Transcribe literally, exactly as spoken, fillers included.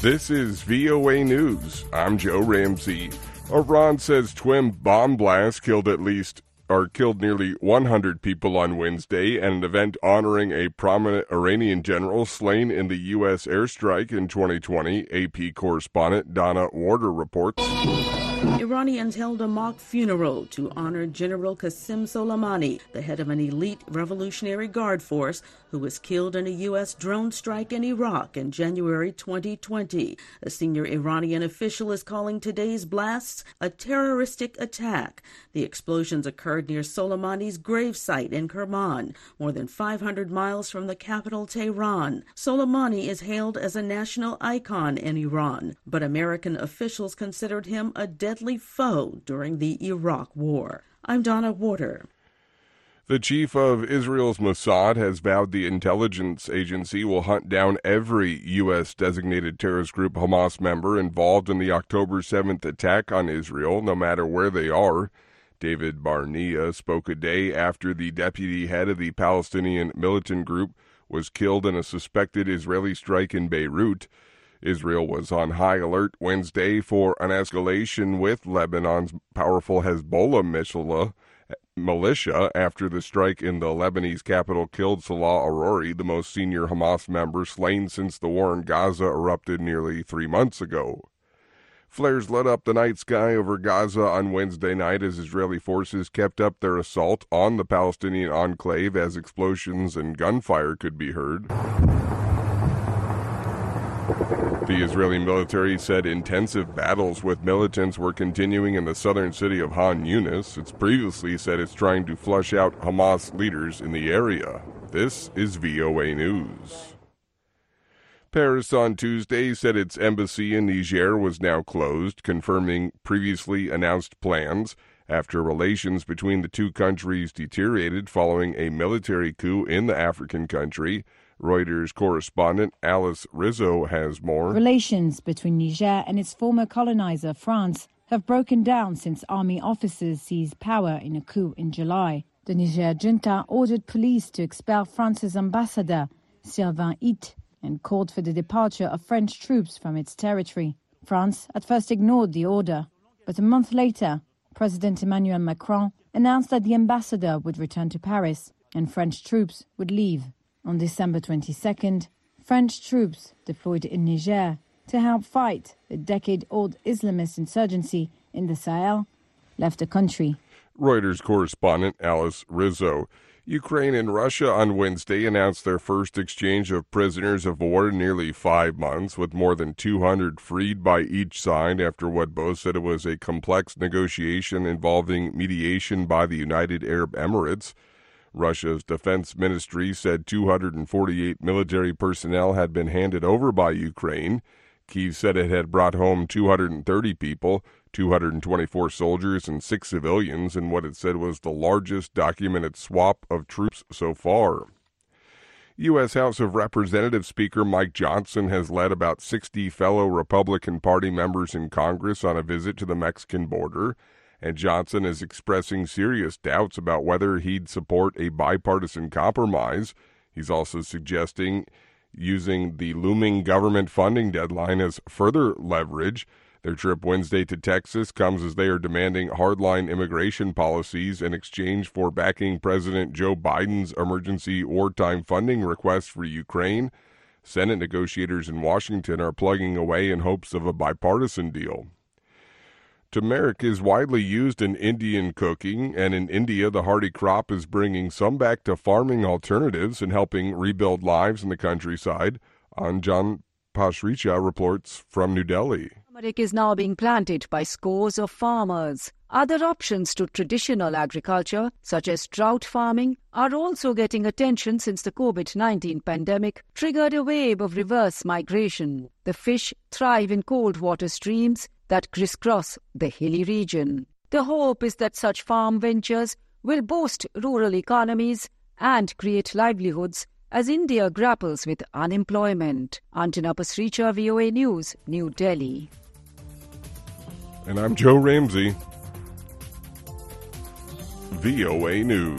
This is V O A News. I'm Joe Ramsey. Iran says twin bomb blasts killed at least or killed nearly one hundred people on Wednesday at an event honoring a prominent Iranian general slain in the U S airstrike in twenty twenty. A P correspondent Donna Warder reports. Iranians held a mock funeral to honor General Qasem Soleimani, the head of an elite Revolutionary Guard force who was killed in a U S drone strike in Iraq in January twenty twenty. A senior Iranian official is calling today's blasts a terroristic attack. The explosions occurred near Soleimani's gravesite in Kerman, more than five hundred miles from the capital Tehran. Soleimani is hailed as a national icon in Iran, but American officials considered him a deadly foe during the Iraq War. I'm Donna Warder. The chief of Israel's Mossad has vowed the intelligence agency will hunt down every U S designated terrorist group Hamas member involved in the October seventh attack on Israel, no matter where they are. David Barnea spoke a day after the deputy head of the Palestinian militant group was killed in a suspected Israeli strike in Beirut. Israel was on high alert Wednesday for an escalation with Lebanon's powerful Hezbollah militia after the strike in the Lebanese capital killed Salah Arori, the most senior Hamas member slain since the war in Gaza erupted nearly three months ago. Flares lit up the night sky over Gaza on Wednesday night as Israeli forces kept up their assault on the Palestinian enclave as explosions and gunfire could be heard. The Israeli military said intensive battles with militants were continuing in the southern city of Han Yunis. It's previously said it's trying to flush out Hamas leaders in the area. This is V O A News. Paris on Tuesday said its embassy in Niger was now closed, confirming previously announced plans after relations between the two countries deteriorated following a military coup in the African country. Reuters correspondent Alice Rizzo has more. Relations between Niger and its former colonizer, France, have broken down since army officers seized power in a coup in July. The Niger junta ordered police to expel France's ambassador, Sylvain Ite, and called for the departure of French troops from its territory. France at first ignored the order, but a month later, President Emmanuel Macron announced that the ambassador would return to Paris and French troops would leave. On December twenty-second, French troops deployed in Niger to help fight the decade-old Islamist insurgency in the Sahel left the country. Reuters correspondent Alice Rizzo. Ukraine and Russia on Wednesday announced their first exchange of prisoners of war in nearly five months, with more than two hundred freed by each side after what both said it was a complex negotiation involving mediation by the United Arab Emirates. Russia's defense ministry said two hundred forty-eight military personnel had been handed over by Ukraine. Kyiv said it had brought home two hundred thirty people, two hundred twenty-four soldiers and six civilians, in what it said was the largest documented swap of troops so far. U S House of Representatives Speaker Mike Johnson has led about sixty fellow Republican Party members in Congress on a visit to the Mexican border, and Johnson is expressing serious doubts about whether he'd support a bipartisan compromise. He's also suggesting using the looming government funding deadline as further leverage. Their trip Wednesday to Texas comes as they are demanding hardline immigration policies in exchange for backing President Joe Biden's emergency wartime funding request for Ukraine. Senate negotiators in Washington are plugging away in hopes of a bipartisan deal. Turmeric is widely used in Indian cooking, and in India, the hardy crop is bringing some back to farming alternatives and helping rebuild lives in the countryside. Anjan Pashricha reports from New Delhi. Turmeric is now being planted by scores of farmers. Other options to traditional agriculture, such as trout farming, are also getting attention since the COVID nineteen pandemic triggered a wave of reverse migration. The fish thrive in cold water streams that crisscross the hilly region. The hope is that such farm ventures will boost rural economies and create livelihoods as India grapples with unemployment. Anjana Pasricha, V O A News, New Delhi. And I'm Joe Ramsey, V O A News.